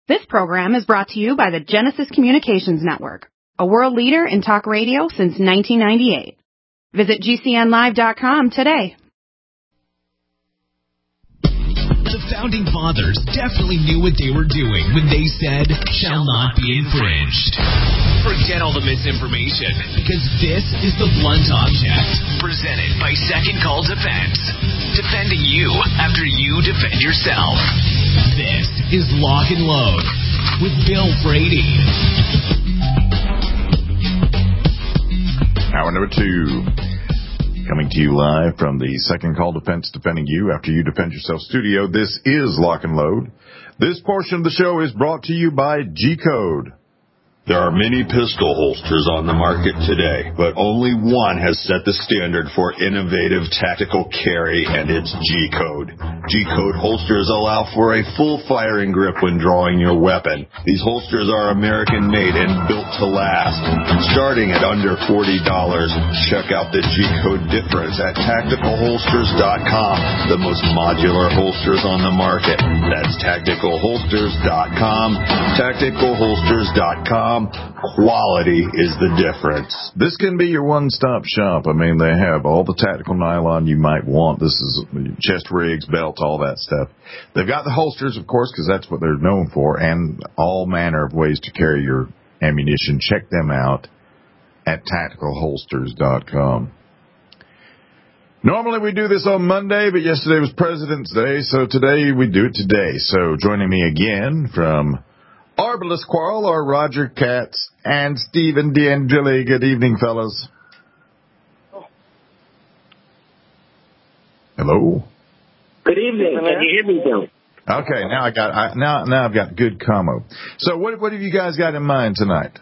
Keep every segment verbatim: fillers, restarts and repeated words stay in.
This program is brought to you by the Genesis Communications Network, a world leader in talk radio since nineteen ninety-eight. Visit G C N live dot com today. The Founding Fathers definitely knew what they were doing when they said, shall not be infringed. Forget all the misinformation, because this is the Blunt Object, presented by Second Call Defense. Defending you after you defend yourself. This is Lock and Load with Bill Brady. Hour number two. Coming to you live from the Second Call Defense Defending You After You Defend Yourself studio. This is Lock and Load. This portion of the show is brought to you by G-Code. There are many pistol holsters on the market today, but only one has set the standard for innovative tactical carry, and it's G-Code. G-Code holsters allow for a full firing grip when drawing your weapon. These holsters are American-made and built to last. Starting at under forty dollars, check out the G-Code difference at tactical holsters dot com, the most modular holsters on the market. That's tactical holsters dot com, tactical holsters dot com. Quality is the difference. This can be your one-stop shop. I mean, they have all the tactical nylon you might want. This is chest rigs, belts, all that stuff. They've got the holsters, of course, because that's what they're known for, and all manner of ways to carry your ammunition. Check them out at tactical holsters dot com. Normally we do this on Monday, but yesterday was President's Day, so today we do it today. So joining me again from Arbalest Quarrel are Roger Katz and Stephen D'Angeli. Good evening, fellas. Hello. Good evening. Can you hear me, Bill? Okay, now I got I, now now I've got good commo. So what what have you guys got in mind tonight?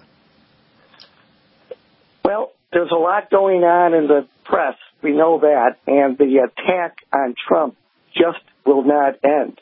Well, there's a lot going on in the press. We know that, and the attack on Trump just will not end.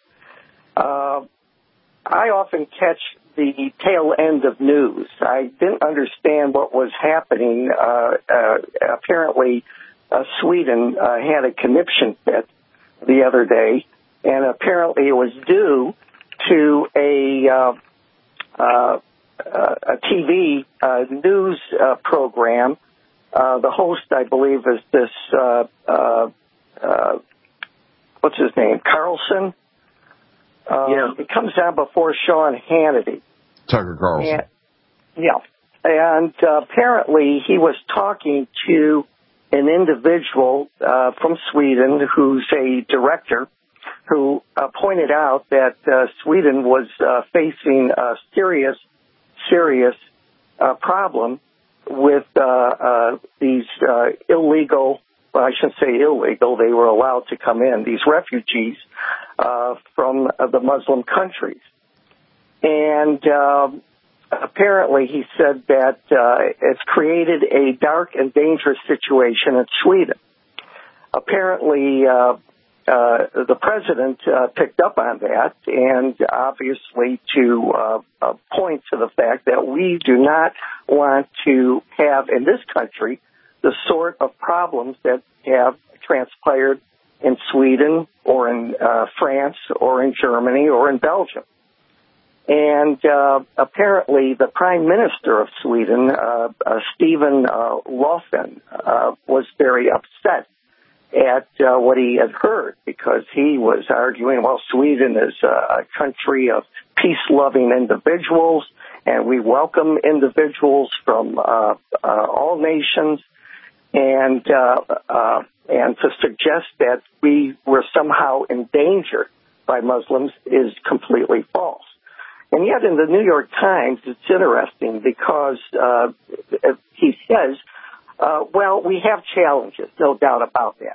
Uh, I often catch the tail end of news. I didn't understand what was happening. Uh, uh, apparently, uh, Sweden uh, had a conniption fit the other day, and apparently it was due to a, uh, uh, a T V uh, news uh, program. Uh, the host, I believe, is this, uh, uh, uh, what's his name, Carlson? Uh, yeah. It comes down before Sean Hannity. Tucker Carlson. And, yeah. And uh, apparently he was talking to an individual uh, from Sweden who's a director who uh, pointed out that uh, Sweden was uh, facing a serious, serious uh, problem with uh, uh, these uh, illegal, well, I shouldn't say illegal, they were allowed to come in, these refugees uh, from uh, the Muslim countries. And uh, apparently he said that uh, it's created a dark and dangerous situation in Sweden. Apparently uh, uh, the president uh, picked up on that, and obviously to uh, uh, point to the fact that we do not want to have in this country the sort of problems that have transpired in Sweden or in uh, France or in Germany or in Belgium. And uh, apparently the prime minister of Sweden, uh, uh, Stephen uh, Löfven, uh, was very upset at uh, what he had heard, because he was arguing, well, Sweden is a country of peace-loving individuals, and we welcome individuals from uh, uh, all nations, and uh, uh, and to suggest that we were somehow endangered by Muslims is completely false. And yet in the New York Times, it's interesting because uh, he says, uh, well, we have challenges, no doubt about that.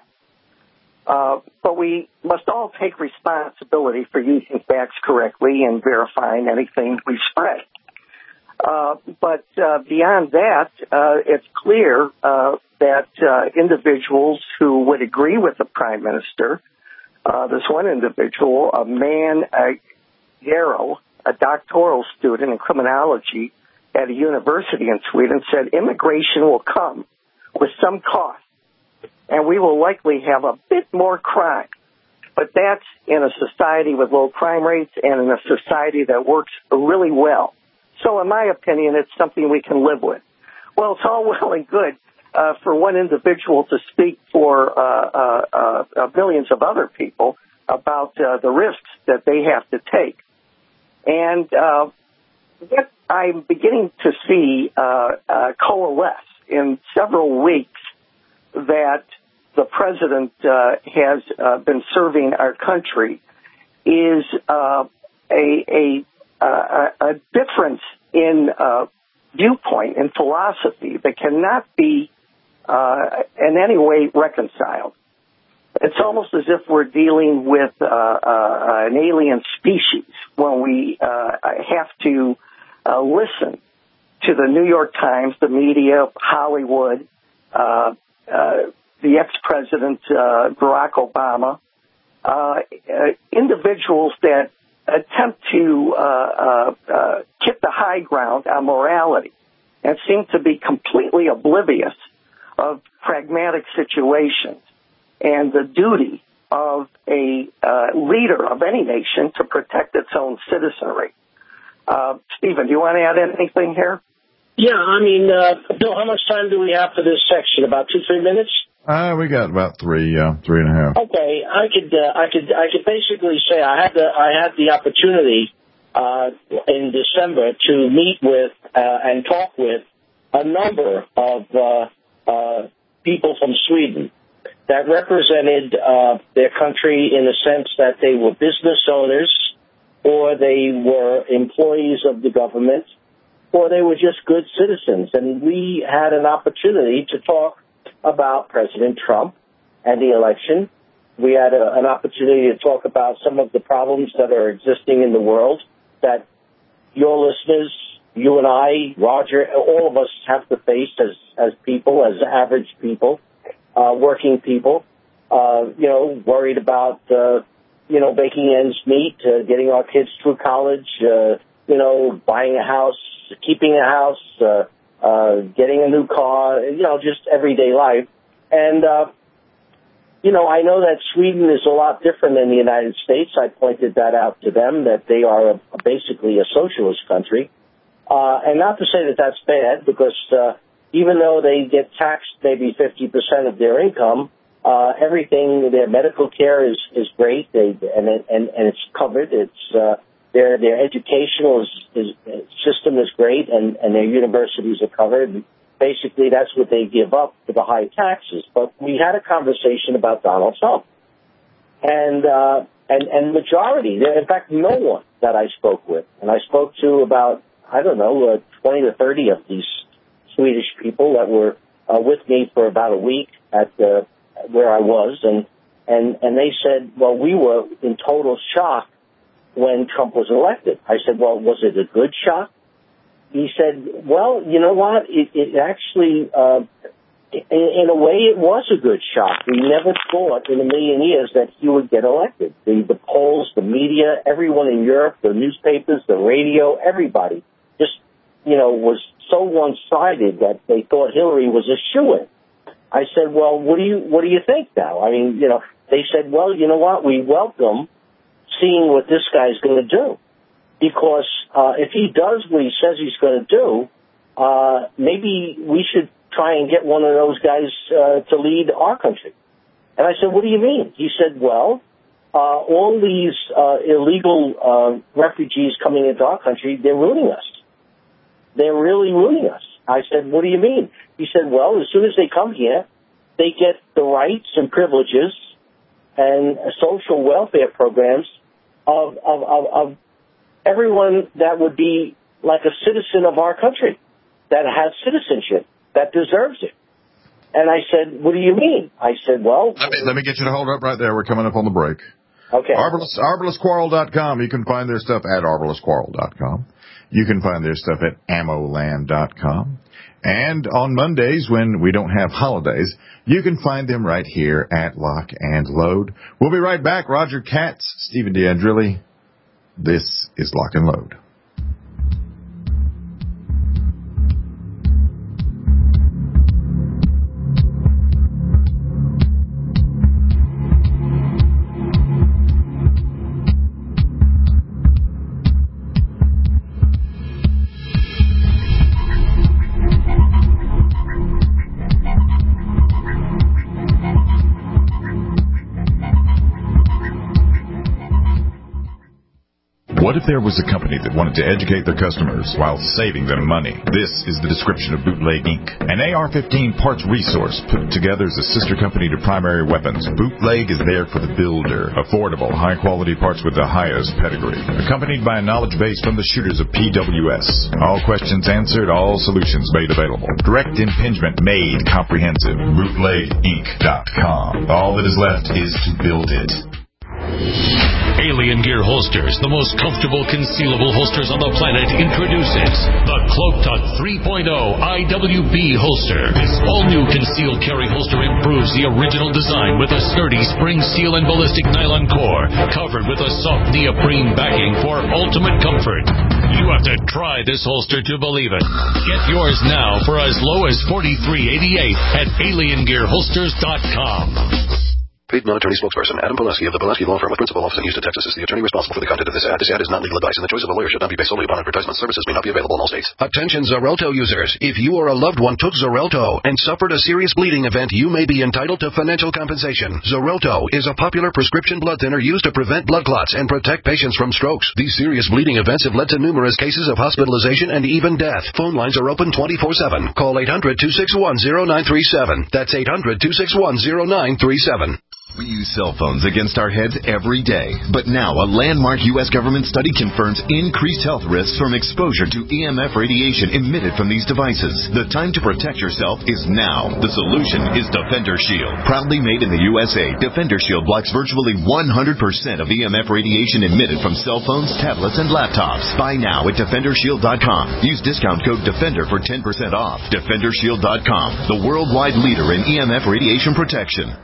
Uh, but we must all take responsibility for using facts correctly and verifying anything we spread. Uh, but uh, beyond that, uh, it's clear uh, that uh, individuals who would agree with the prime minister, uh, this one individual, a man, uh, Yarrow, a doctoral student in criminology at a university in Sweden, said immigration will come with some cost, and we will likely have a bit more crime. but that's in a society with low crime rates and in a society that works really well. So in my opinion, it's something we can live with. Well, it's all well and good uh, for one individual to speak for uh, uh, uh, millions of other people about uh, the risks that they have to take. And uh, what I'm beginning to see uh, uh, coalesce in several weeks that the president uh, has uh, been serving our country is uh, a, a, a, a difference in uh, viewpoint and philosophy that cannot be uh, in any way reconciled. It's almost as if we're dealing with uh, uh, an alien species when we uh, have to uh, listen to the New York Times, the media, Hollywood, uh, uh, the ex-president uh, Barack Obama, uh, uh, individuals that attempt to uh, uh, uh, get the high ground on morality and seem to be completely oblivious of pragmatic situations and the duty of a uh, leader of any nation to protect its own citizenry. Uh, Stephen, do you want to add anything here? Yeah, I mean, uh, Bill, how much time do we have for this section? About two, three minutes? Uh, we got about three, uh, three and a half. Okay, I could, uh, I could, I could basically say I had the, I had the opportunity uh, in December to meet with uh, and talk with a number of uh, uh, people from Sweden that represented uh, their country in the sense that they were business owners, or they were employees of the government, or they were just good citizens. And we had an opportunity to talk about President Trump and the election. We had a, an opportunity to talk about some of the problems that are existing in the world that your listeners, you and I, Roger, all of us have to face as, as people, as average people, uh, working people, uh, you know, worried about, uh, you know, making ends meet, uh, getting our kids through college, uh, you know, buying a house, keeping a house, uh, uh, getting a new car, you know, just everyday life. And, uh, you know, I know that Sweden is a lot different than the United States. I pointed that out to them, that they are a, basically a socialist country. Uh, and not to say that that's bad, because uh, even though they get taxed maybe fifty percent of their income, uh, everything, their medical care is, is great, they, and, it, and, and it's covered. It's uh, their their educational is, is, system is great, and, and their universities are covered. Basically, that's what they give up for the high taxes. But we had a conversation about Donald Trump. And, uh, and, and majority, in fact, no one that I spoke with, and I spoke to about, I don't know, uh, twenty to thirty of these Swedish people that were uh, with me for about a week at uh, where I was. And, and, and they said, well, we were in total shock when Trump was elected. I said, well, was it a good shock? He said, well, you know what, it, it actually, uh, in, in a way, it was a good shock. We never thought in a million years that he would get elected. The, the polls, the media, everyone in Europe, the newspapers, the radio, everybody just, you know, was so one-sided that they thought Hillary was a shoo-in. I said, well, what do you, what do you think now? I mean, you know, they said, well, you know what, we welcome seeing what this guy's going to do. Because uh, if he does what he says he's going to do, uh, maybe we should try and get one of those guys uh, to lead our country. And I said, what do you mean? He said, well, uh, all these uh, illegal uh, refugees coming into our country, they're ruining us. They're really ruining us. I said, what do you mean? He said, well, as soon as they come here, they get the rights and privileges and social welfare programs of, of, of, of everyone that would be like a citizen of our country, that has citizenship, that deserves it. And I said, what do you mean? I said, well... Let me, let me get you to hold up right there. We're coming up on the break. Okay. Arbalest, arbalest quarrel dot com. You can find their stuff at arbalest quarrel dot com. You can find their stuff at ammo land dot com. And on Mondays, when we don't have holidays, you can find them right here at Lock and Load. We'll be right back. Roger Katz, Stephen D'Andrilli. This is Lock and Load. there was a company that wanted to educate their customers while saving them money, this is the description of Bootleg Incorporated. An A R fifteen parts resource put together as a sister company to Primary Weapons. Bootleg is there for the builder. Affordable, high-quality parts with the highest pedigree. Accompanied by a knowledge base from the shooters of P W S. All questions answered, all solutions made available. Direct impingement made comprehensive. Bootleg Inc dot com. All that is left is to build it. Alien Gear Holsters, the most comfortable concealable holsters on the planet, introduces the Cloak Tuck three point oh I W B holster. This all-new concealed carry holster improves the original design with a sturdy spring steel and ballistic nylon core, covered with a soft neoprene backing for ultimate comfort. You have to try this holster to believe it. Get yours now for as low as forty-three eighty-eight at alien gear holsters dot com. Paid non-attorney spokesperson Adam Pileski of the Pileski Law Firm with principal office in Houston, Texas, is the attorney responsible for the content of this ad. This ad is not legal advice, and the choice of a lawyer should not be based solely upon advertisement. Services may not be available in all states. Attention Xarelto users. If you or a loved one took Xarelto and suffered a serious bleeding event, you may be entitled to financial compensation. Xarelto is a popular prescription blood thinner used to prevent blood clots and protect patients from strokes. These serious bleeding events have led to numerous cases of hospitalization and even death. Phone lines are open twenty-four seven. Call eight hundred, two six one, zero nine three seven. That's eight hundred, two six one, zero nine three seven. We use cell phones against our heads every day. But now a landmark U S government study confirms increased health risks from exposure to E M F radiation emitted from these devices. The time to protect yourself is now. The solution is Defender Shield. Proudly made in the U S A, Defender Shield blocks virtually one hundred percent of E M F radiation emitted from cell phones, tablets, and laptops. Buy now at defender shield dot com. Use discount code DEFENDER for ten percent off. defender shield dot com, the worldwide leader in E M F radiation protection.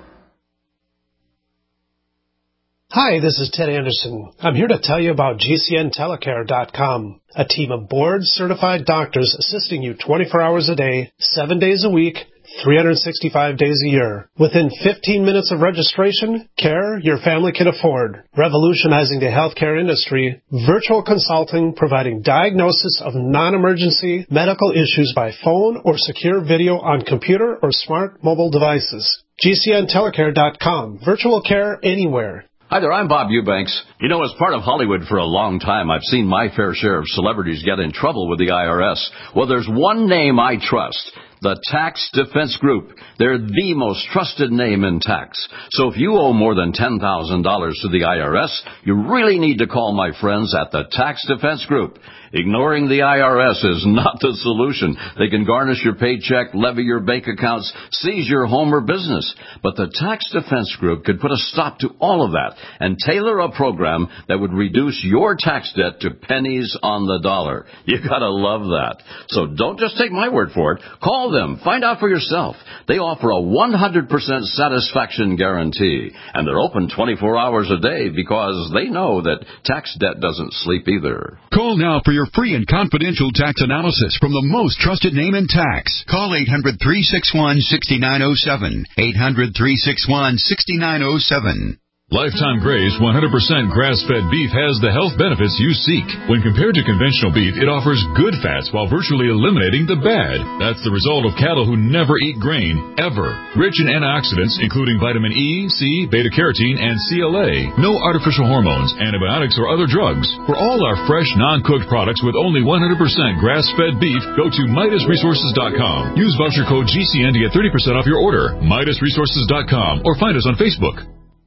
Hi, this is Ted Anderson. I'm here to tell you about G C N telecare dot com, a team of board-certified doctors assisting you twenty-four hours a day, seven days a week, three hundred sixty-five days a year. Within fifteen minutes of registration, care your family can afford. Revolutionizing the healthcare industry, virtual consulting providing diagnosis of non-emergency medical issues by phone or secure video on computer or smart mobile devices. G C N telecare dot com, virtual care anywhere. Hi there, I'm Bob Eubanks. You know, as part of Hollywood for a long time, I've seen my fair share of celebrities get in trouble with the I R S. Well, there's one name I trust. The Tax Defense Group. They're the most trusted name in tax. So if you owe more than ten thousand dollars to the I R S, you really need to call my friends at the Tax Defense Group. Ignoring the I R S is not the solution. They can garnish your paycheck, levy your bank accounts, seize your home or business. But the Tax Defense Group could put a stop to all of that and tailor a program that would reduce your tax debt to pennies on the dollar. You gotta love that. So don't just take my word for it. Call them. Find out for yourself. They offer a one hundred percent satisfaction guarantee. And they're open twenty-four hours a day because they know that tax debt doesn't sleep either. Call now for your free and confidential tax analysis from the most trusted name in tax. Call eight hundred, three six one, six nine zero seven. eight hundred, three six one, six nine zero seven. Lifetime Grace one hundred percent grass-fed beef has the health benefits you seek. When compared to conventional beef, it offers good fats while virtually eliminating the bad. That's the result of cattle who never eat grain, ever. Rich in antioxidants, including vitamin E, C, beta-carotene, and C L A. No artificial hormones, antibiotics, or other drugs. For all our fresh, non-cooked products with only one hundred percent grass-fed beef, go to Midas Resources dot com. Use voucher code G C N to get thirty percent off your order. Midas Resources dot com or find us on Facebook.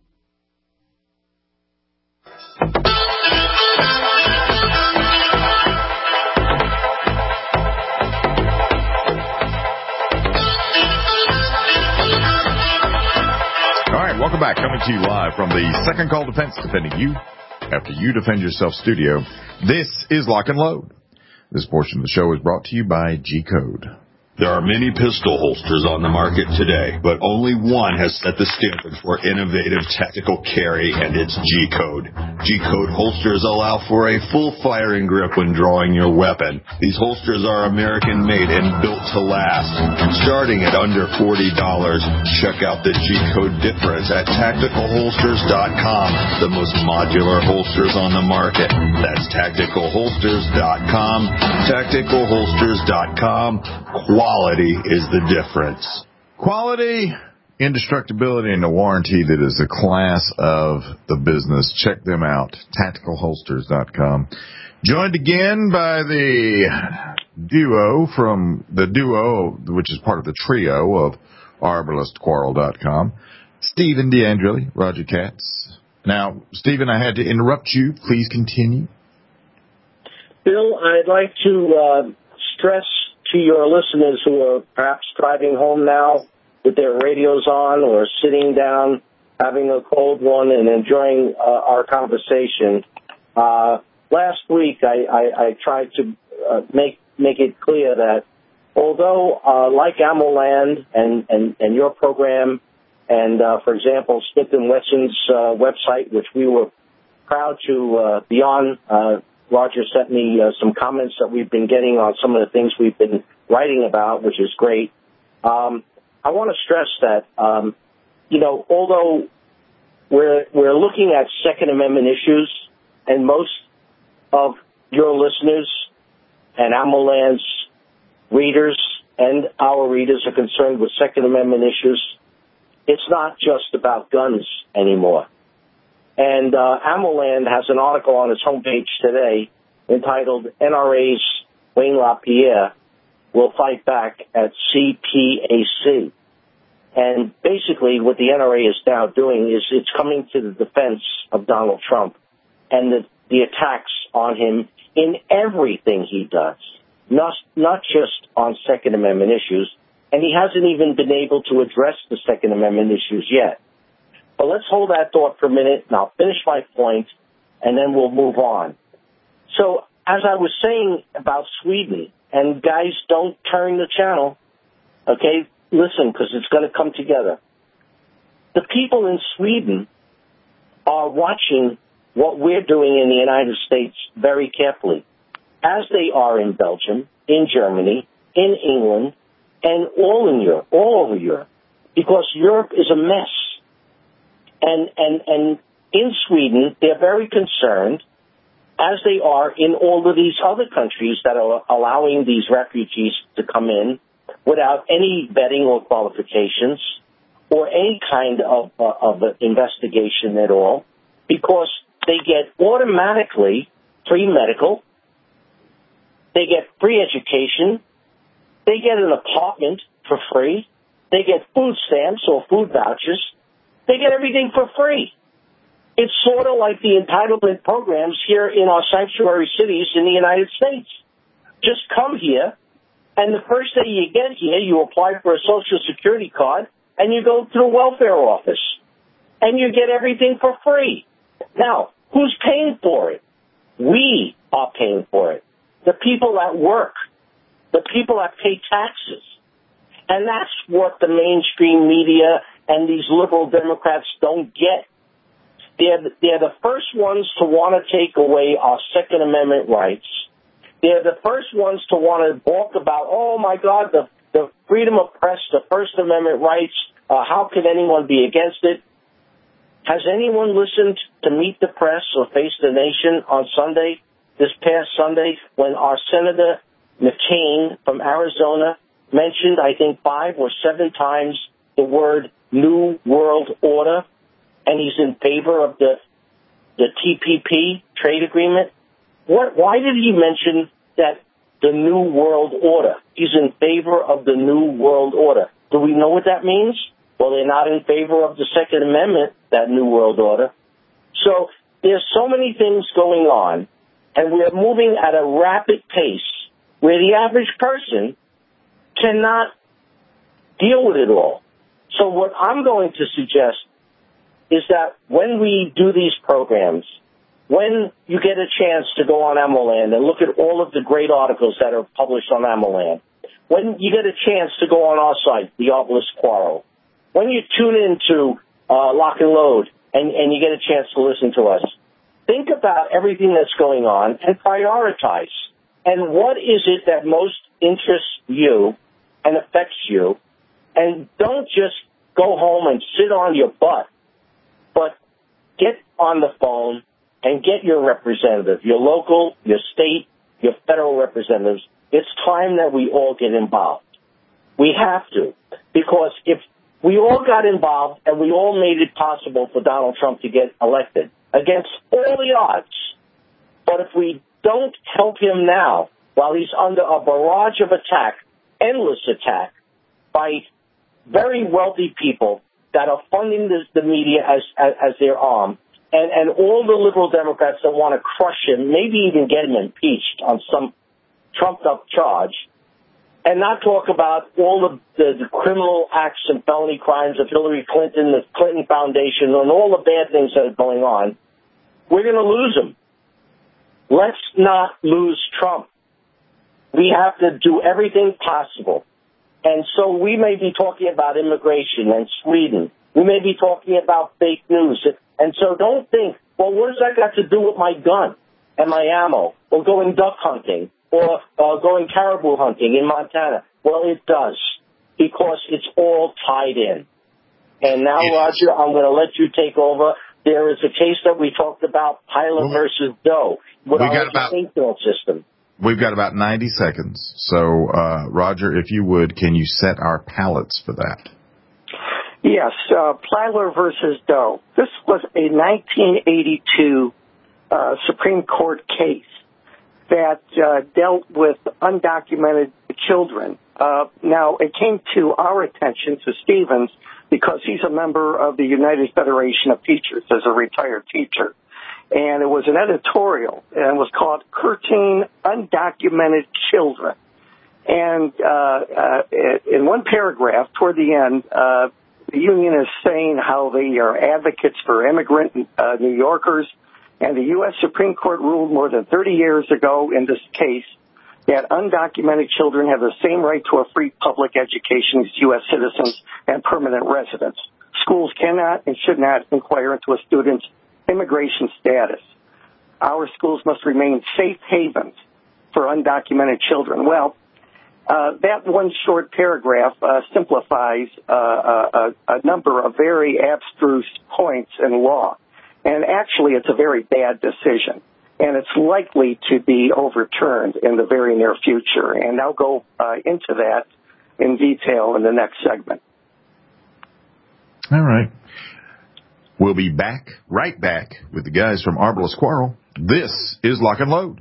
Welcome back. Coming to you live from the Second Call Defense, defending you after you defend yourself studio. This is Lock and Load. This portion of the show is brought to you by G-Code. There are many pistol holsters on the market today, but only one has set the standard for innovative tactical carry, and it's G-Code. G-Code holsters allow for a full firing grip when drawing your weapon. These holsters are American-made and built to last. Starting at under forty dollars, check out the G-Code difference at tactical holsters dot com, the most modular holsters on the market. That's tactical holsters dot com, tactical holsters dot com. Quality is the difference. Quality Indestructibility and a warranty that is the class of the business. Check them out, tactical holsters dot com. Joined again by the duo from the duo, which is part of the trio of arbalist quarrel dot com, Stephen D'Angeli, Roger Katz. Now, Stephen, I had to interrupt you. Please continue. Bill, I'd like to uh, stress to your listeners who are perhaps driving home now with their radios on or sitting down having a cold one and enjoying uh, our conversation. Uh, last week, I, I, I tried to uh, make make it clear that although, uh, like AmmoLand and, and, and your program and, uh, for example, Smith and Wesson's uh, website, which we were proud to uh, be on, uh, Roger sent me uh, some comments that we've been getting on some of the things we've been writing about, which is great. Um, I want to stress that, um, you know, although we're we're looking at Second Amendment issues, and most of your listeners and AmmoLand's readers and our readers are concerned with Second Amendment issues, it's not just about guns anymore. And uh, AmmoLand has an article on its homepage today entitled N R A's Wayne LaPierre Will Fight Back at C P A C. And basically what the N R A is now doing is it's coming to the defense of Donald Trump and the, the attacks on him in everything he does, not, not just on Second Amendment issues. And he hasn't even been able to address the Second Amendment issues yet. But let's hold that thought for a minute, and I'll finish my point, and then we'll move on. So, as I was saying about Sweden, and guys, don't turn the channel, okay? Listen, because it's going to come together. The people in Sweden are watching what we're doing in the United States very carefully, as they are in Belgium, in Germany, in England, and all in Europe, all over Europe, because Europe is a mess. And, and, and in Sweden, they're very concerned, as they are in all of these other countries that are allowing these refugees to come in without any vetting or qualifications or any kind of, uh, of investigation at all, because they get automatically free medical, they get free education, they get an apartment for free, they get food stamps or food vouchers, they get everything for free. It's sort of like the entitlement programs here in our sanctuary cities in the United States. Just come here, and the first day you get here, you apply for a Social Security card, and you go to the welfare office, and you get everything for free. Now, who's paying for it? We are paying for it. The people that work, the people that pay taxes. And that's what the mainstream media and these liberal Democrats don't get. They're, they're the first ones to want to take away our Second Amendment rights. They're the first ones to want to talk about, oh, my God, the, the freedom of press, the First Amendment rights, uh, how could anyone be against it? Has anyone listened to Meet the Press or Face the Nation on Sunday, this past Sunday, when our Senator McCain from Arizona mentioned, I think, five or seven times the word New World Order, and he's in favor of the the T P P trade agreement? What? Why did he mention that the New World Order? He's in favor of the New World Order. Do we know what that means? Well, they're not in favor of the Second Amendment, that New World Order. So there's so many things going on, and we're moving at a rapid pace where the average person cannot deal with it all. So what I'm going to suggest is that when we do these programs, when you get a chance to go on AmmoLand and look at all of the great articles that are published on AmmoLand, when you get a chance to go on our site, the Arbalist Quarrel, when you tune into uh, Lock and Load and, and you get a chance to listen to us, think about everything that's going on and prioritize. And what is it that most interests you and affects you? And don't just go home and sit on your butt, but get on the phone and get your representative, your local, your state, your federal representatives. It's time that we all get involved. We have to, because if We all got involved, and we all made it possible for Donald Trump to get elected against all the odds. But if we don't help him now, while he's under a barrage of attack, endless attack, by very wealthy people that are funding the, the media as, as, as their arm, and, and all the liberal Democrats that want to crush him, maybe even get him impeached on some trumped-up charge, and not talk about all the, the, the criminal acts and felony crimes of Hillary Clinton, the Clinton Foundation, and all the bad things that are going on, we're going to lose him. Let's not lose Trump. We have to do everything possible. And so we may be talking about immigration and Sweden. We may be talking about fake news. And so don't think, well, what does that got to do with my gun and my ammo, or going duck hunting, or uh, going caribou hunting in Montana? Well, it does, because it's all tied in. And now, Roger, I'm going to let you take over. There is a case that we talked about, Tyler versus Doe, with we our got about, educational system. We've got about ninety seconds. So, uh, Roger, if you would, can you set our palettes for that? Yes, uh, Plyler versus Doe. This was a nineteen eighty-two uh, Supreme Court case that uh, dealt with undocumented children. Uh, now, it came to our attention, to Stevens, because he's a member of the United Federation of Teachers as a retired teacher. And it was an editorial, and it was called Curtaining Undocumented Children. And uh, uh, in one paragraph, toward the end, uh, the union is saying how they are advocates for immigrant uh, New Yorkers, and the U S Supreme Court ruled more than thirty years ago in this case that undocumented children have the same right to a free public education as U S citizens and permanent residents. Schools cannot and should not inquire into a student's immigration status. Our schools must remain safe havens for undocumented children. Well, uh, that one short paragraph uh, simplifies uh, a, a number of very abstruse points in law. And actually, it's a very bad decision. And it's likely to be overturned in the very near future. And I'll go uh, into that in detail in the next segment. All right. We'll be back, right back, with the guys from Arbalest Quarrel. This is Lock and Load.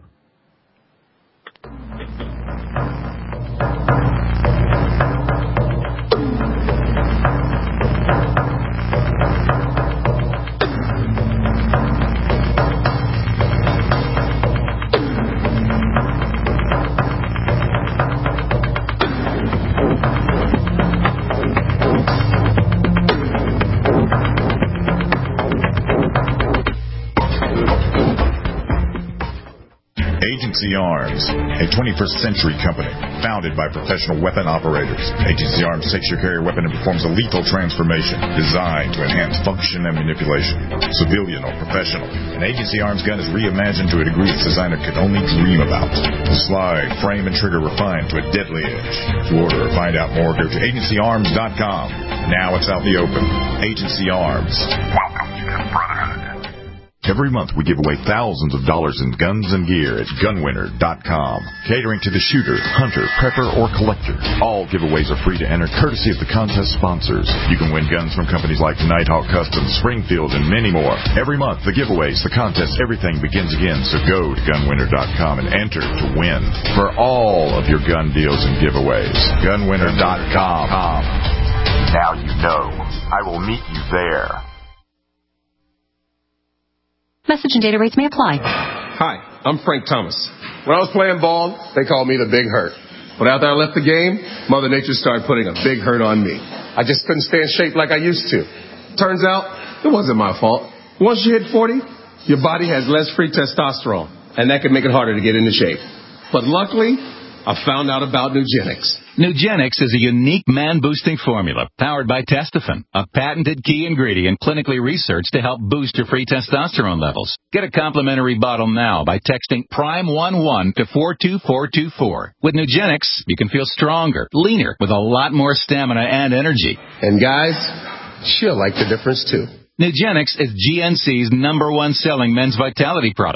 Agency Arms, a twenty-first century company founded by professional weapon operators. Agency Arms takes your carrier weapon and performs a lethal transformation designed to enhance function and manipulation. Civilian or professional, an Agency Arms gun is reimagined to a degree its designer could only dream about. The slide, frame, and trigger refined to a deadly edge. To order or find out more, go to agency arms dot com. Now it's out in the open. Agency Arms. Welcome to the Brotherhood. Every month we give away thousands of dollars in guns and gear at gun winner dot com. Catering to the shooter, hunter, prepper, or collector. All giveaways are free to enter, courtesy of the contest sponsors. You can win guns from companies like Nighthawk Customs, Springfield, and many more. Every month, the giveaways, the contests, everything begins again. So go to gun winner dot com and enter to win for all of your gun deals and giveaways. gun winner dot com. Now you know. I will meet you there. Message and data rates may apply. Hi, I'm Frank Thomas. When I was playing ball, they called me the Big Hurt. But after I left the game, Mother Nature started putting a big hurt on me. I just couldn't stay in shape like I used to. Turns out, it wasn't my fault. Once you hit forty, your body has less free testosterone, and that can make it harder to get into shape. But luckily, I found out about Nugenix. Nugenix is a unique man-boosting formula powered by Testofen, a patented key ingredient clinically researched to help boost your free testosterone levels. Get a complimentary bottle now by texting prime one one to four two four two four. With Nugenix, you can feel stronger, leaner, with a lot more stamina and energy. And guys, she'll like the difference too. Nugenix is G N C's number one selling men's vitality product.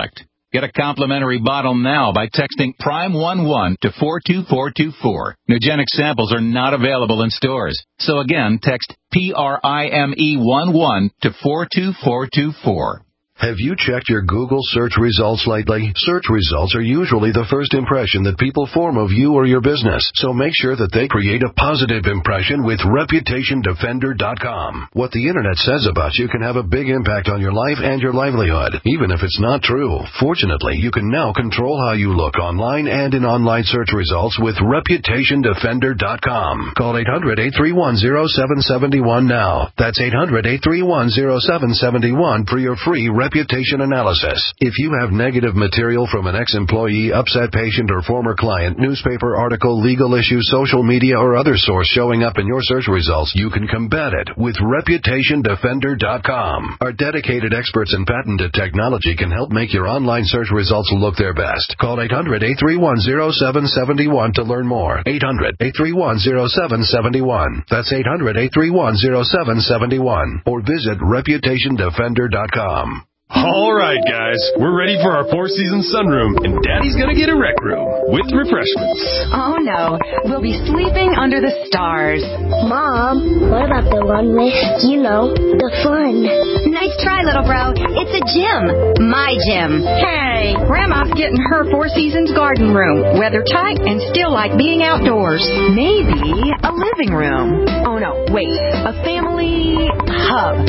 Get a complimentary bottle now by texting Prime one one to four two four two four. Nugenic samples are not available in stores. So again, text P R I M E one one to four two four two four. Have you checked your Google search results lately? Search results are usually the first impression that people form of you or your business, so make sure that they create a positive impression with Reputation Defender dot com. What the Internet says about you can have a big impact on your life and your livelihood, even if it's not true. Fortunately, you can now control how you look online and in online search results with Reputation Defender dot com. Call eight hundred, eight three one, zero seven seven one now. That's eight hundred, eight three one, zero seven seven one for your free reputation analysis. If you have negative material from an ex-employee, upset patient, or former client, newspaper article, legal issue, social media, or other source showing up in your search results, you can combat it with Reputation Defender dot com. Our dedicated experts in patented technology can help make your online search results look their best. Call eight hundred, eight three one, zero seven seven one to learn more. eight hundred, eight three one, zero seven seven one. That's eight hundred, eight three one, zero seven seven one. Or visit Reputation Defender dot com. All right, guys, we're ready for our four-season sunroom, and Daddy's gonna get a rec room with refreshments. Oh, no. We'll be sleeping under the stars. Mom, what about the one with, you know, the fun? Nice try, little bro. It's a gym. My gym. Hey, Grandma's getting her Four Seasons garden room. Weather tight and still like being outdoors. Maybe a living room. Oh, no, wait. A family hub.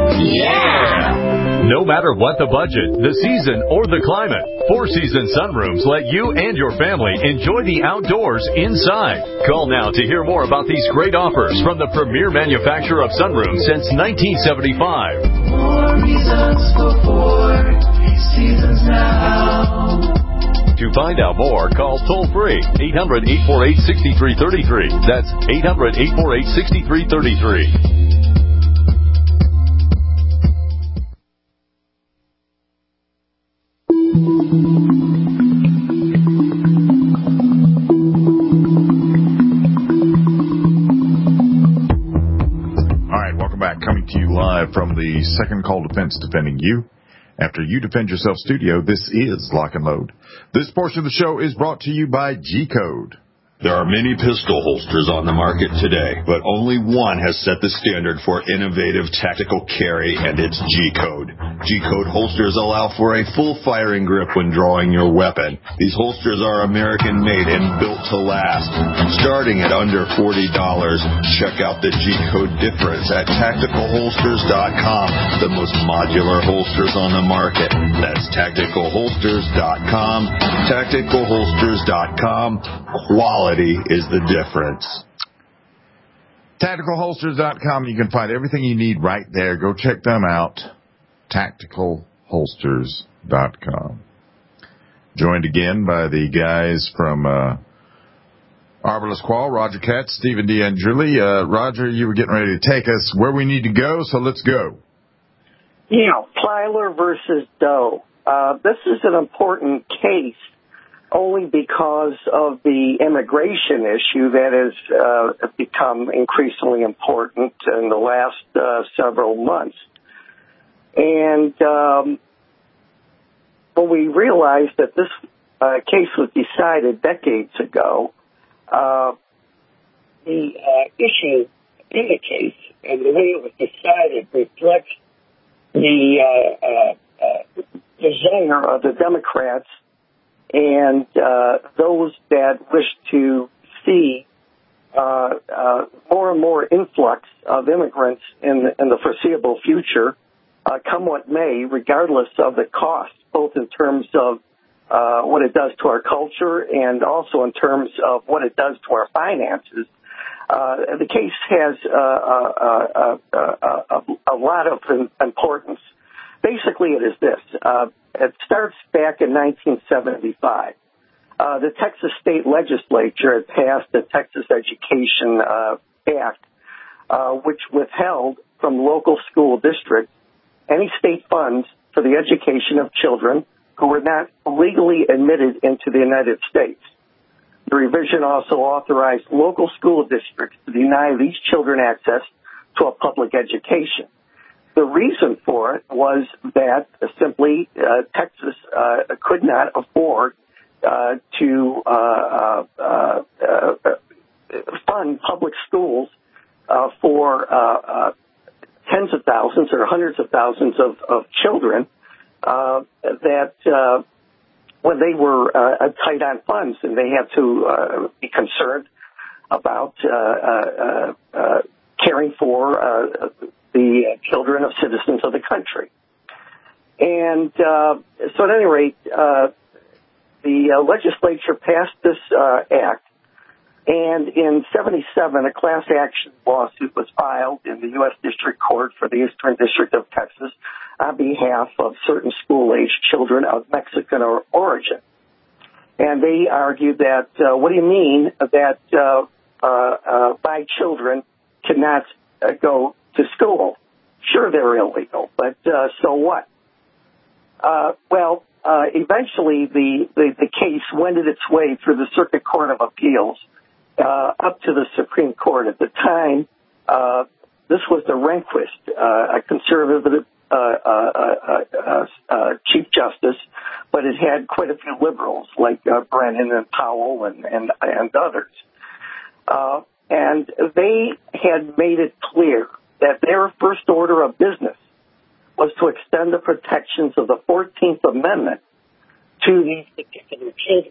Yeah! No matter what the budget, the season, or the climate, Four Seasons Sunrooms let you and your family enjoy the outdoors inside. Call now to hear more about these great offers from the premier manufacturer of sunrooms since nineteen seventy-five. More reasons for Four Seasons now. To find out more, call toll-free eight hundred, eight four eight, six three three three. That's eight hundred, eight four eight, six three three three. Coming to you live from the Second Call Defense Defending You. After You Defend Yourself studio, this is Lock and Load. This portion of the show is brought to you by G-Code. There are many pistol holsters on the market today, but only one has set the standard for innovative tactical carry, and it's G-Code. G-Code holsters allow for a full firing grip when drawing your weapon. These holsters are American-made and built to last. Starting at under forty dollars, check out the G-Code difference at tactical holsters dot com, the most modular holsters on the market. That's tactical holsters dot com. tactical holsters dot com. Quality is the difference. tactical holsters dot com. You can find everything you need right there. Go check them out. tactical holsters dot com. Joined again by the guys from uh, Arbalest Qual, Roger Katz, Stephen D'Angeli. Uh, Roger, you were getting ready to take us where we need to go, so let's go. Yeah, Plyler versus Doe. Uh, this is an important case only because of the immigration issue that has uh, become increasingly important in the last uh, several months. And um, when we realized that this uh, case was decided decades ago, uh, the uh, issue in the case and the way it was decided reflects the uh, uh, uh, desire of the Democrats and uh, those that wish to see uh, uh, more and more influx of immigrants in the, in the foreseeable future, uh, come what may, regardless of the cost, both in terms of uh, what it does to our culture and also in terms of what it does to our finances. Uh, the case has uh, uh, uh, uh, uh, a lot of importance. Basically, it is this. Uh, it starts back in nineteen seventy-five. Uh, the Texas state legislature had passed the Texas Education uh, Act, uh, which withheld from local school districts any state funds for the education of children who were not legally admitted into the United States. The revision also authorized local school districts to deny these children access to a public education. the reason for it was that simply uh, Texas uh, could not afford uh, to uh, uh, uh, uh, fund public schools uh, for uh, uh, tens of thousands or hundreds of thousands of, of children uh, that uh, when they were uh, tight on funds and they had to uh, be concerned about uh, uh, uh, caring for uh, the children of citizens of the country. And uh, so at any rate, uh, the uh, legislature passed this uh, act, and in seventy-seven, a class action lawsuit was filed in the U S District Court for the Eastern District of Texas on behalf of certain school-aged children of Mexican or origin. And they argued that, uh, what do you mean that uh, uh, uh, my children cannot uh, go to school? Sure, they're illegal, but uh, so what? Uh, well, uh, eventually the, the, the case wended its way through the Circuit Court of Appeals uh, up to the Supreme Court. At the time, uh, this was the Rehnquist, uh, a conservative uh, uh, uh, uh, uh, Chief Justice, but it had quite a few liberals like uh, Brennan and Powell and, and, and others. Uh, and they had made it clear that their first order of business was to extend the protections of the fourteenth Amendment to these particular children.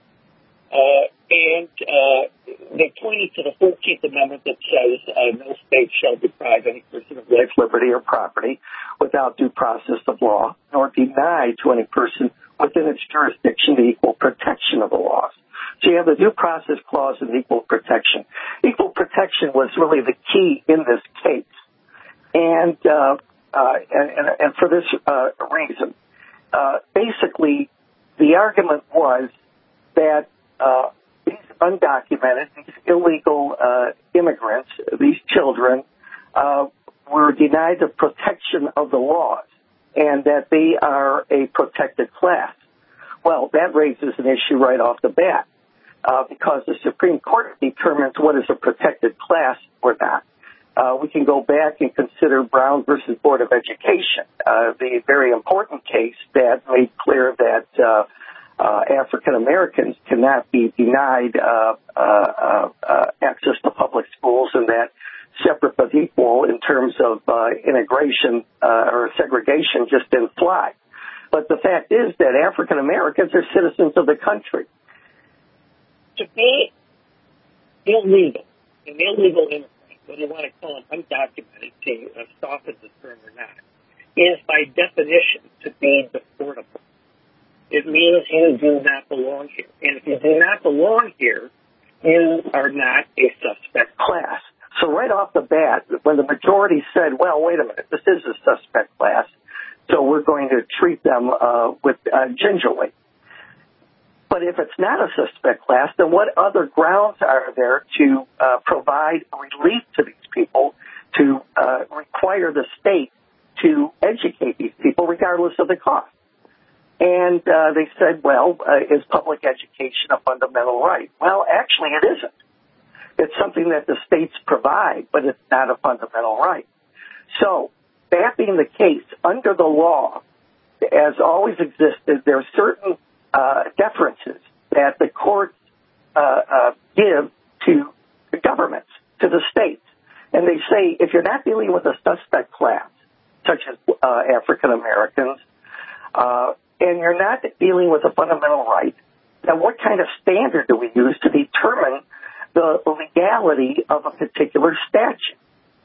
Uh, and uh, they pointed to the fourteenth Amendment that says uh, no state shall deprive any person of life, liberty, or property without due process of law, nor deny to any person within its jurisdiction the equal protection of the laws. So you have the due process clause and equal protection. Equal protection was really the key in this case. And, uh, uh, and, and, and for this uh, reason, uh, basically the argument was that uh, these undocumented, these illegal uh, immigrants, these children, uh, were denied the protection of the laws and that they are a protected class. Well, that raises an issue right off the bat uh, because the Supreme Court determines what is a protected class or not. Uh, we can go back and consider Brown versus Board of Education, uh, the very important case that made clear that uh, uh, African Americans cannot be denied uh, uh, uh, access to public schools, and that separate but equal in terms of uh, integration uh, or segregation just didn't fly. But the fact is that African Americans are citizens of the country. To be illegal, an illegal immigrant, whether you want to call them undocumented, to uh, soften the term or not, is by definition to be deportable. It means you do not belong here. And if you do not belong here, you are not a suspect class. So right off the bat, when the majority said, well, wait a minute, this is a suspect class, so we're going to treat them uh, with uh, gingerly. But if it's not a suspect class, then what other grounds are there to uh, provide relief to these people, to uh, require the state to educate these people regardless of the cost? And uh, they said, well, uh, is public education a fundamental right? Well, actually it isn't. It's something that the states provide, but it's not a fundamental right. So that being the case, under the law, as always existed, there are certain Uh, deferences that the courts uh, uh, give to the governments, to the states. And they say, if you're not dealing with a suspect class, such as uh, African Americans, uh, and you're not dealing with a fundamental right, then what kind of standard do we use to determine the legality of a particular statute?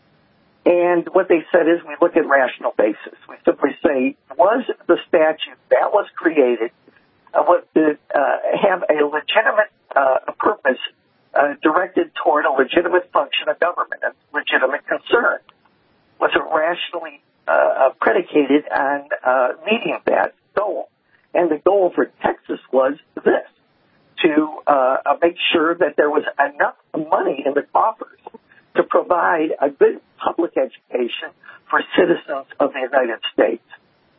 And what they said is we look at rational basis. We simply say, was the statute that was created Uh, what to uh, have a legitimate uh, purpose uh, directed toward a legitimate function of government, a legitimate concern? Was it rationally uh, predicated on uh, meeting that goal? And the goal for Texas was this, to uh, make sure that there was enough money in the coffers to provide a good public education for citizens of the United States.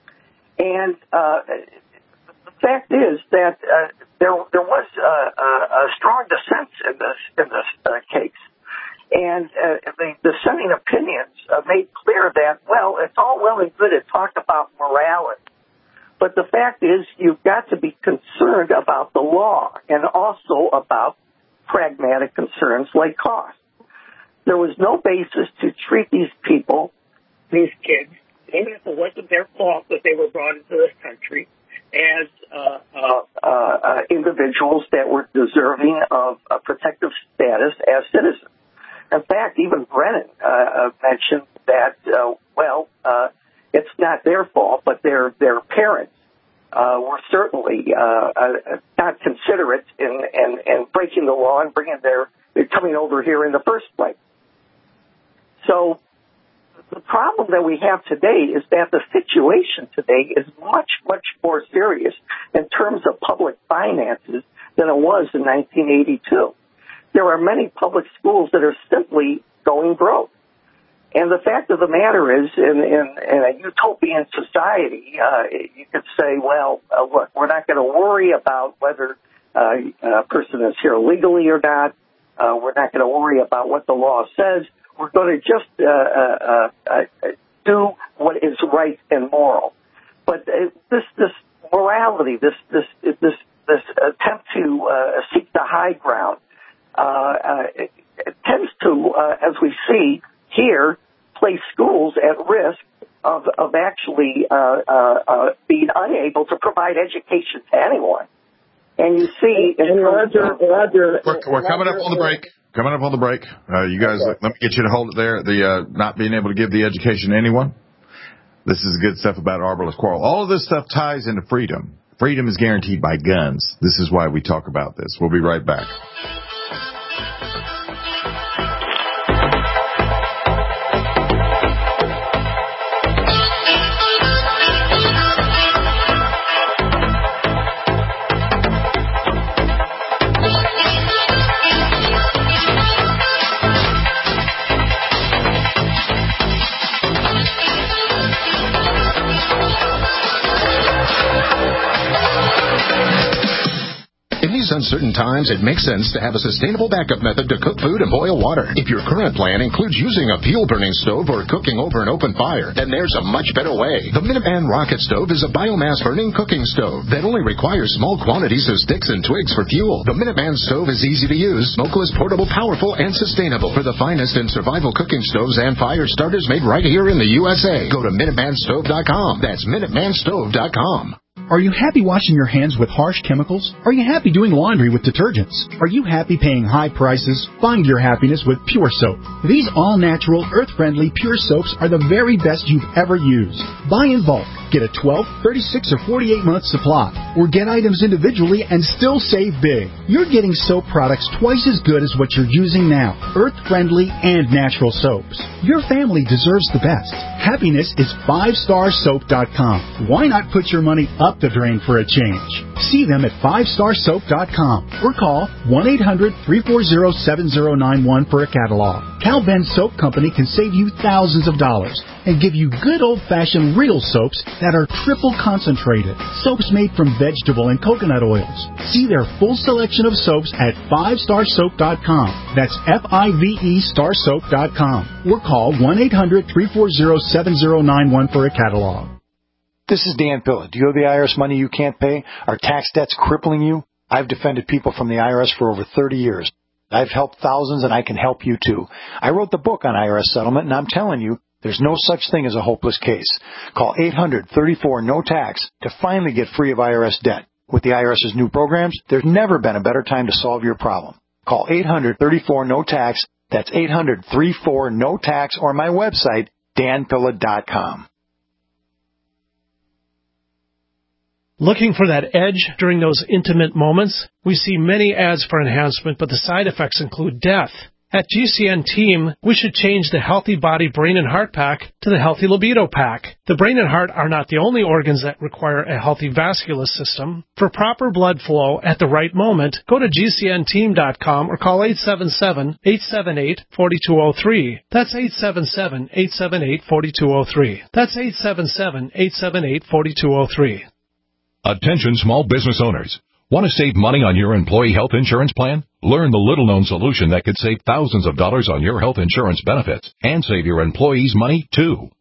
And uh, the fact is that uh, there there was uh, a strong dissent in this in this uh, case, and uh, the dissenting opinions uh, made clear that well, it's all well and good to talk about morality, but the fact is you've got to be concerned about the law and also about pragmatic concerns like cost. There was no basis to treat these people, these kids, even if it wasn't their fault that they were brought into this country, as uh, uh, uh, individuals that were deserving of a protective status as citizens. In fact, even Brennan uh, mentioned that, uh, well, uh, it's not their fault, but their their parents uh, were certainly uh, uh, not considerate in, in, in breaking the law and bringing their, their coming over here in the first place. So the problem that we have today is that the situation today is much, much more serious in terms of public finances than it was in nineteen eighty-two. There are many public schools that are simply going broke. And the fact of the matter is, in, in, in a utopian society, uh, you could say, well, uh, look, we're not going to worry about whether uh, a person is here legally or not. Uh, we're not going to worry about what the law says. We're going to just uh, uh, uh, do what is right and moral. But uh, this this morality, this this this this attempt to uh, seek the high ground, uh, uh, it, it tends to, uh, as we see here, place schools at risk of of actually uh, uh, uh, being unable to provide education to anyone. And you see, in and Roger, Roger, we're, we're coming up on the break. Coming up on the break. Uh, you guys, okay. Let me get you to hold it there. The uh, not being able to give the education to anyone. This is good stuff about Arborless Quarrel. All of this stuff ties into freedom. Freedom is guaranteed by guns. This is why we talk about this. We'll be right back. Uncertain times, it makes sense to have a sustainable backup method to cook food and boil water. If your current plan includes using a fuel-burning stove or cooking over an open fire, then there's a much better way. The Minuteman Rocket Stove is a biomass-burning cooking stove that only requires small quantities of sticks and twigs for fuel. The Minuteman Stove is easy to use, smokeless, portable, powerful, and sustainable for the finest in survival cooking stoves and fire starters made right here in the U S A. Go to Minuteman Stove dot com. That's Minuteman Stove dot com. Are you happy washing your hands with harsh chemicals? Are you happy doing laundry with detergents? Are you happy paying high prices? Find your happiness with Pure Soap. These all-natural, earth-friendly Pure Soaps are the very best you've ever used. Buy in bulk. Get a twelve, thirty-six, or forty-eight month supply. Or get items individually and still save big. You're getting soap products twice as good as what you're using now. Earth-friendly and natural soaps. Your family deserves the best. Happiness is five star soap dot com. Why not put your money up the drain for a change? See them at five star soap dot com or call one eight hundred, three four zero, seven zero nine one for a catalog. Cal Ben Soap Company can save you thousands of dollars and give you good old-fashioned real soaps that are triple concentrated. Soaps made from vegetable and coconut oils. See their full selection of soaps at five star soap dot com. That's F I V E star soap dot com. Or call one eight hundred, three four zero, seven zero nine one for a catalog. This is Dan Pilla. Do you have the I R S money you can't pay? Are tax debts crippling you? I've defended people from the I R S for over thirty years. I've helped thousands, and I can help you too. I wrote the book on I R S settlement, and I'm telling you, there's no such thing as a hopeless case. Call eight hundred, thirty-four, no tax to finally get free of I R S debt. With the IRS's new programs, there's never been a better time to solve your problem. Call eight hundred, thirty-four, no tax. That's eight hundred, thirty-four, no tax, or my website, dan pilla dot com. Looking for that edge during those intimate moments? We see many ads for enhancement, but the side effects include death. At G C N Team, we should change the Healthy Body Brain and Heart Pack to the Healthy Libido Pack. The brain and heart are not the only organs that require a healthy vascular system. For proper blood flow at the right moment, go to G C N team dot com or call eight seven seven, eight seven eight, four two zero three. That's eight seven seven, eight seven eight, four two zero three. That's eight seven seven, eight seven eight, four two zero three. Attention small business owners. Want to save money on your employee health insurance plan? Learn the little-known solution that could save thousands of dollars on your health insurance benefits and save your employees money, too.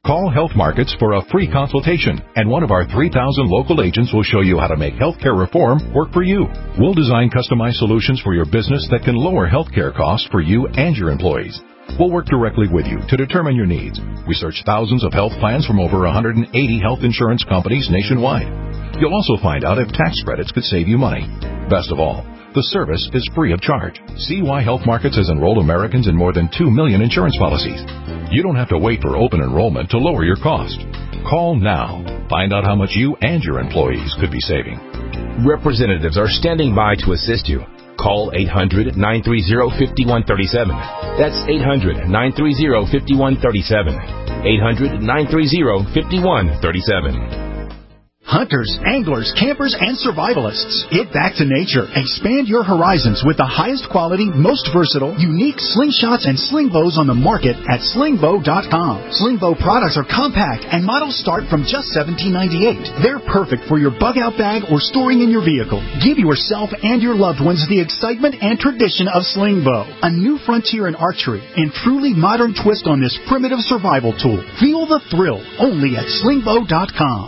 Call Health Markets for a free consultation, and one of our three thousand local agents will show you how to make healthcare reform work for you. We'll design customized solutions for your business that can lower healthcare costs for you and your employees. We'll work directly with you to determine your needs. We search thousands of health plans from over one hundred eighty health insurance companies nationwide. You'll also find out if tax credits could save you money. Best of all, the service is free of charge. See why Health Markets has enrolled Americans in more than two million insurance policies. You don't have to wait for open enrollment to lower your cost. Call now. Find out how much you and your employees could be saving. Representatives are standing by to assist you. Call eight hundred, nine three zero, five one three seven. That's eight hundred, nine three zero, five one three seven. eight hundred, nine three zero, five one three seven. Hunters, anglers, campers, and survivalists. Get back to nature. Expand your horizons with the highest quality, most versatile, unique slingshots and sling bows on the market at sling bow dot com. Sling bow products are compact and models start from just seventeen ninety-eight. They're perfect for your bug out bag or storing in your vehicle. Give yourself and your loved ones the excitement and tradition of sling bow. A new frontier in archery and truly modern twist on this primitive survival tool. Feel the thrill only at sling bow dot com.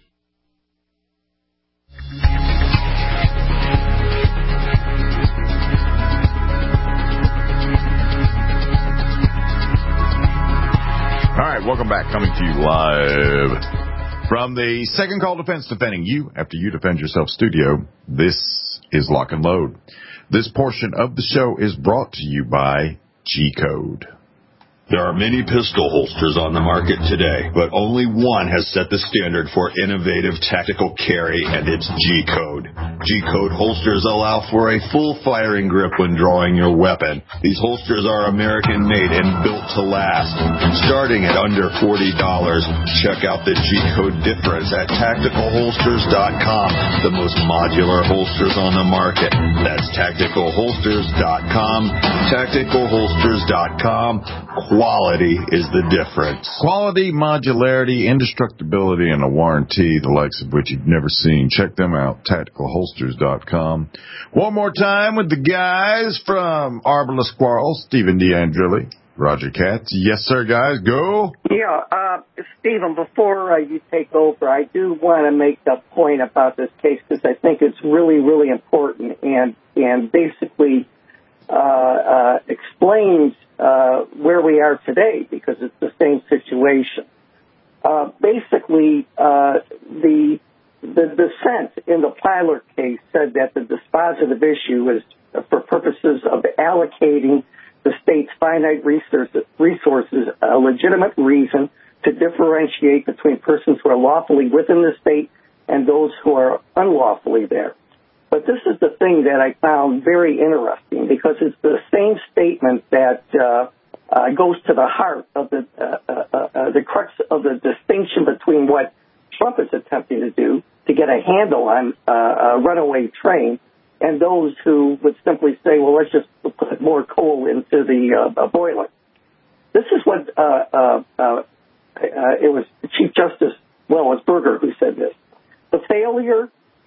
All right, welcome back. Coming to you live from the Second Call Defense, defending you after you defend yourself studio. This is Lock and Load. This portion of the show is brought to you by G-Code. There are many pistol holsters on the market today, but only one has set the standard for innovative tactical carry, and it's G-Code. G-Code holsters allow for a full firing grip when drawing your weapon. These holsters are American-made and built to last. Starting at under forty dollars, check out the G-Code difference at tactical holsters dot com, the most modular holsters on the market. That's tactical holsters dot com, tactical holsters dot com. Quality is the difference. Quality, modularity, indestructibility, and a warranty, the likes of which you've never seen. Check them out, tactical holsters dot com. One more time with the guys from Arbor Squirrel, Stephen DeAndrilli, Roger Katz. Yes, sir, guys. Go. Yeah, uh, Stephen, before uh, you take over, I do want to make a point about this case because I think it's really, really important and, and basically uh, uh, explains Uh, where we are today, because it's the same situation. Uh, basically, uh, the the dissent in the Plyler case said that the dispositive issue is uh, for purposes of allocating the state's finite resources, resources a legitimate reason to differentiate between persons who are lawfully within the state and those who are unlawfully there. But this is the thing that I found very interesting, because it's the same statement that uh, uh, goes to the heart of the uh, uh, uh, the crux of the distinction between what Trump is attempting to do to get a handle on uh, a runaway train, and those who would simply say, well, let's just put more coal into the uh, boiler. This is what uh, uh, uh, uh, it was Chief Justice, well, it was Berger who said this. The failure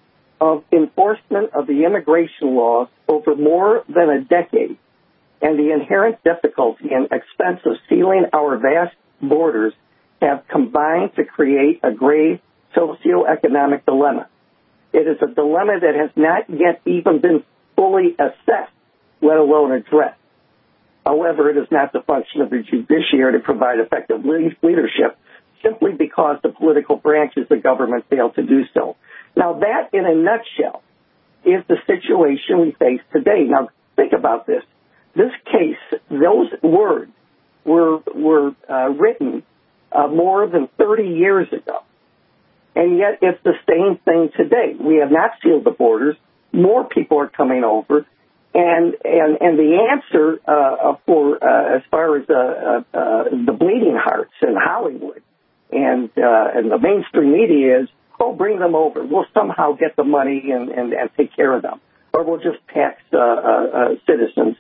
of enforcement of the immigration laws over more than a decade and the inherent difficulty and expense of sealing our vast borders have combined to create a grave socioeconomic dilemma. It is a dilemma that has not yet even been fully assessed, let alone addressed. However, it is not the function of the judiciary to provide effective leadership simply because the political branches of the government fail to do so. Now, that, in a nutshell, is the situation we face today. Now, think about this. This case, those words were were uh, written uh, more than thirty years ago, and yet it's the same thing today. We have not sealed the borders. More people are coming over, and and and the answer uh, for uh, as far as uh, uh, uh, the bleeding hearts in Hollywood and uh, and the mainstream media is, oh, bring them over. We'll somehow get the money and, and, and take care of them. Or we'll just tax uh, uh, citizens.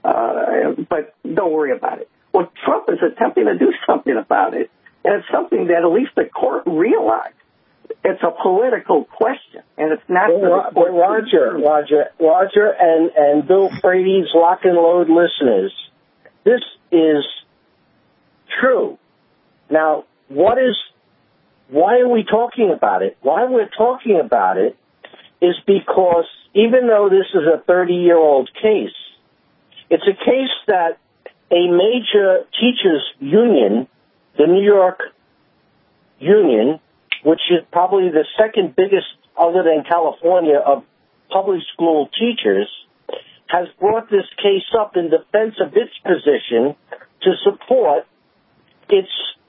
Uh, but don't worry about it. Well, Trump is attempting to do something about it, and it's something that at least the court realized. It's a political question, and it's not... Well, well, Roger, Roger, Roger, and, and Bill Frady's Lock and Load listeners, this is true. Now, what is, why are we talking about it? Why we're talking about it is because even though this is a thirty-year-old case, it's a case that a major teachers union, the New York Union, which is probably the second biggest other than California of public school teachers, has brought this case up in defense of its position to support its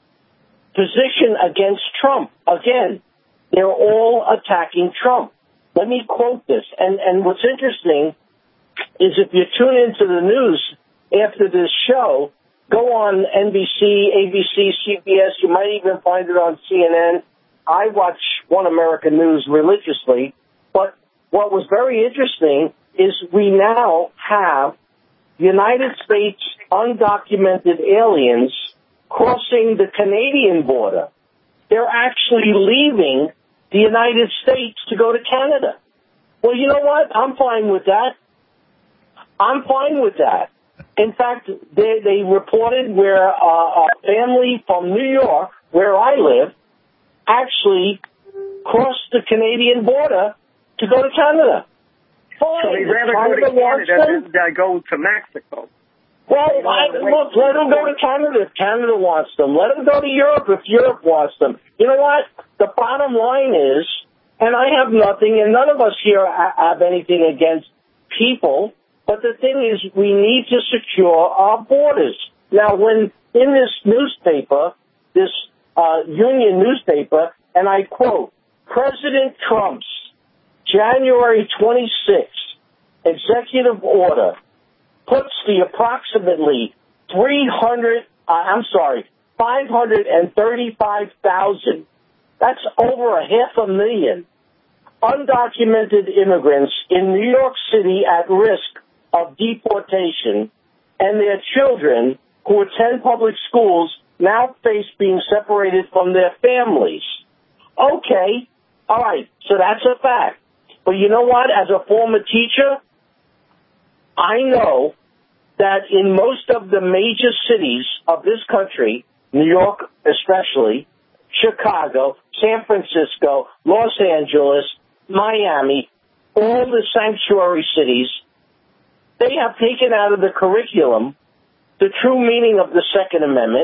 position against Trump. Again, they're all attacking Trump. Let me quote this. And, and what's interesting is if you tune into the news after this show, go on N B C, A B C, C B S. You might even find it on C N N. I watch One American News religiously. But what was very interesting is we now have United States undocumented aliens crossing the Canadian border. They're actually leaving the United States to go to Canada. Well, you know what? I'm fine with that. I'm fine with that. In fact, they, they reported where uh, a family from New York, where I live, actually crossed the Canadian border to go to Canada. Fine. So they'd rather go to Canada than uh, go to Mexico. Well, I, look, let them go to Canada if Canada wants them. Let them go to Europe if Europe wants them. You know what? The bottom line is, and I have nothing, and none of us here have anything against people, but the thing is we need to secure our borders. Now, when in this newspaper, this uh, union newspaper, and I quote, President Trump's January twenty-sixth executive order puts the approximately three hundred, uh, I'm sorry, five hundred thirty-five thousand, that's over a half a million, undocumented immigrants in New York City at risk of deportation, and their children who attend public schools now face being separated from their families. Okay, all right, so that's a fact. But you know what? As a former teacher, I know that in most of the major cities of this country, New York especially, Chicago, San Francisco, Los Angeles, Miami, all the sanctuary cities, they have taken out of the curriculum the true meaning of the Second Amendment.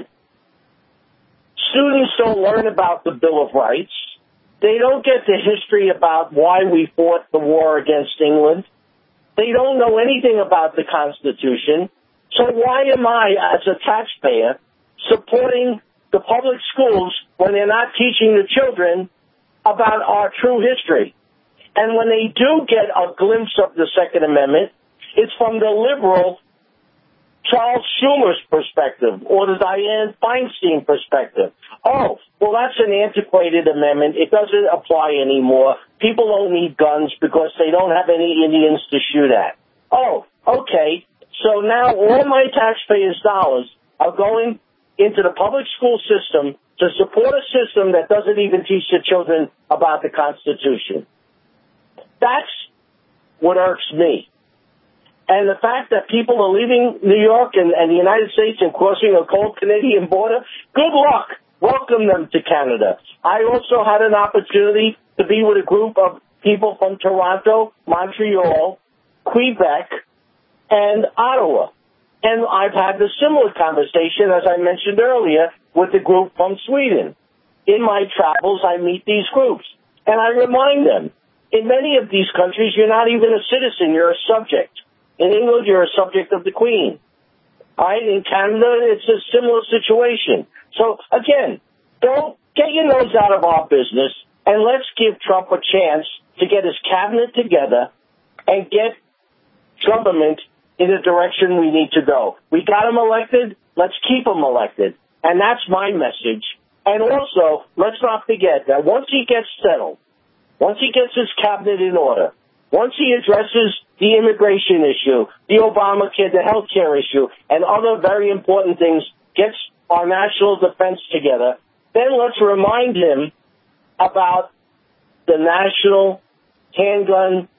Students don't learn about the Bill of Rights. They don't get the history about why we fought the war against England. They don't know anything about the Constitution. So why am I, as a taxpayer, supporting the public schools when they're not teaching the children about our true history? And when they do get a glimpse of the Second Amendment, it's from the liberal Charles Schumer's perspective or the Dianne Feinstein perspective. Oh, well, that's an antiquated amendment. It doesn't apply anymore. People don't need guns because they don't have any Indians to shoot at. Oh, okay. So now all my taxpayers' dollars are going into the public school system to support a system that doesn't even teach the children about the Constitution. That's what irks me. And the fact that people are leaving New York and, and the United States and crossing a cold Canadian border, good luck. Welcome them to Canada. I also had an opportunity to be with a group of people from Toronto, Montreal, Quebec, and Ottawa. And I've had the similar conversation, as I mentioned earlier, with the group from Sweden. In my travels, I meet these groups. And I remind them, in many of these countries, you're not even a citizen, you're a subject. In England, you're a subject of the Queen. All right? In Canada, it's a similar situation. So, again, don't get your nose out of our business, and let's give Trump a chance to get his cabinet together and get government in the direction we need to go. We got him elected. Let's keep him elected. And that's my message. And also, let's not forget that once he gets settled, once he gets his cabinet in order, once he addresses the immigration issue, the Obamacare, the health care issue, and other very important things, gets our national defense together, then let's remind him about the national handgun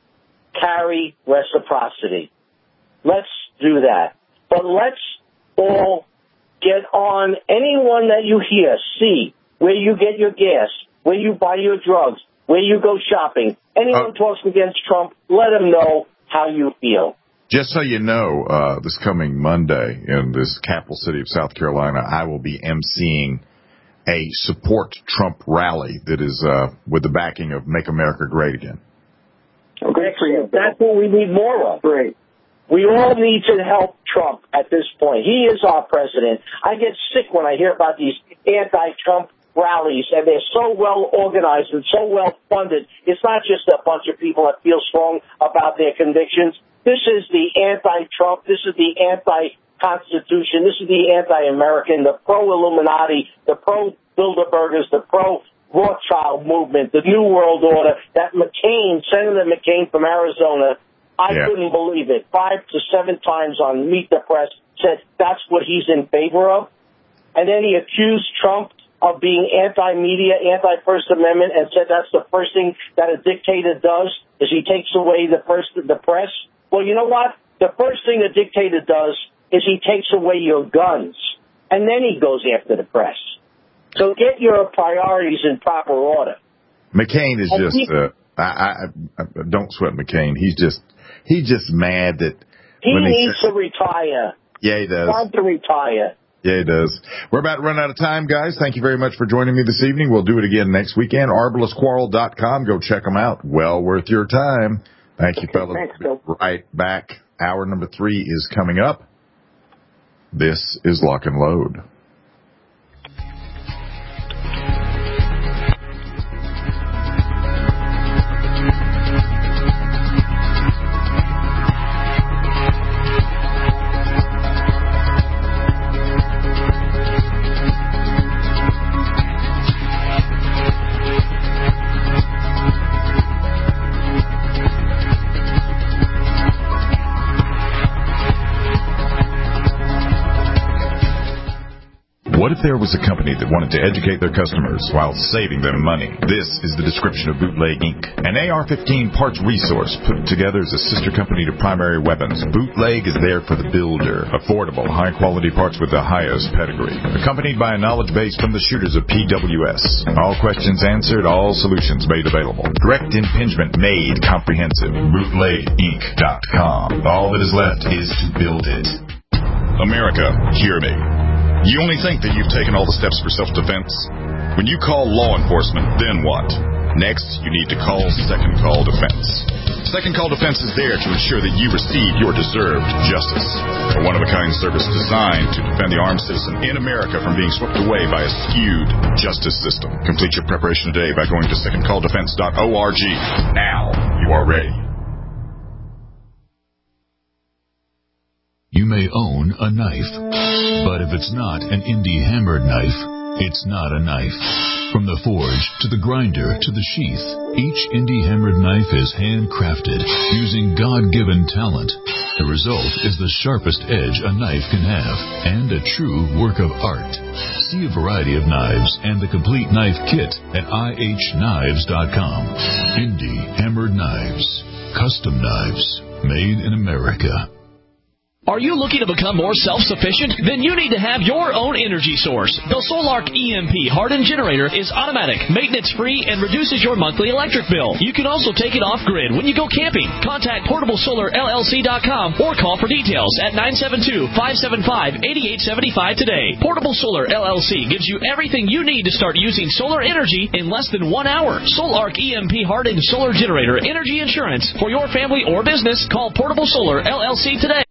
carry reciprocity. Let's do that. But let's all get on anyone that you hear, see, where you get your gas, where you buy your drugs, where you go shopping. Anyone uh, talks against Trump, let him know how you feel. Just so you know, uh, this coming Monday in this capital city of South Carolina, I will be emceeing a support Trump rally that is uh, with the backing of Make America Great Again. Okay, that's what we need more of. Great. We all need to help Trump at this point. He is our president. I get sick when I hear about these anti-Trump rallies, and they're so well organized and so well funded. It's not just a bunch of people that feel strong about their convictions. This is the anti-Trump. This is the anti-Constitution. This is the anti-American, the pro-Illuminati, the pro-Bilderbergers, the pro-Rothschild movement, the New World Order. That McCain, Senator McCain from Arizona, I yeah. couldn't believe it. Five to seven times on Meet the Press said that's what he's in favor of. And then he accused Trump of being anti-media, anti-First Amendment, and said that's the first thing that a dictator does, is he takes away the first the press. Well, you know what? The first thing a dictator does is he takes away your guns, and then he goes after the press. So get your priorities in proper order. McCain is and just, he, uh, I, I, I don't sweat McCain. He's just, he's just mad that he when needs he, to retire. Yeah, he does. Time to retire. Yeah, it does. We're about to run out of time, guys. Thank you very much for joining me this evening. We'll do it again next weekend. Arbalest Quarrel dot com. Go check them out. Well worth your time. Thank you, fellas. Thanks, Bill. Right back. Hour number three is coming up. This is Lock and Load. What if there was a company that wanted to educate their customers while saving them money? This is the description of Bootleg Incorporated. An A R fifteen parts resource put together as a sister company to Primary Weapons. Bootleg is there for the builder. Affordable, high-quality parts with the highest pedigree. Accompanied by a knowledge base from the shooters of P W S. All questions answered, all solutions made available. Direct impingement made comprehensive. Bootleg Inc dot com. All that is left is to build it. America, hear me. You only think that you've taken all the steps for self-defense? When you call law enforcement, then what? Next, you need to call Second Call Defense. Second Call Defense is there to ensure that you receive your deserved justice. A one-of-a-kind service designed to defend the armed citizen in America from being swept away by a skewed justice system. Complete your preparation today by going to second call defense dot org. Now, you are ready. You may own a knife, but if it's not an indie hammered knife, it's not a knife. From the forge to the grinder to the sheath, each indie hammered knife is handcrafted using God-given talent. The result is the sharpest edge a knife can have and a true work of art. See a variety of knives and the complete knife kit at I H knives dot com. Indie hammered knives. Custom knives made in America. Are you looking to become more self-sufficient? Then you need to have your own energy source. The Solark E M P hardened generator is automatic, maintenance-free, and reduces your monthly electric bill. You can also take it off-grid when you go camping. Contact portable solar L L C dot com or call for details at nine seven two, five seven five, eight eight seven five today. Portable Solar L L C gives you everything you need to start using solar energy in less than one hour. Solark E M P hardened solar generator energy insurance. For your family or business, call Portable Solar L L C today.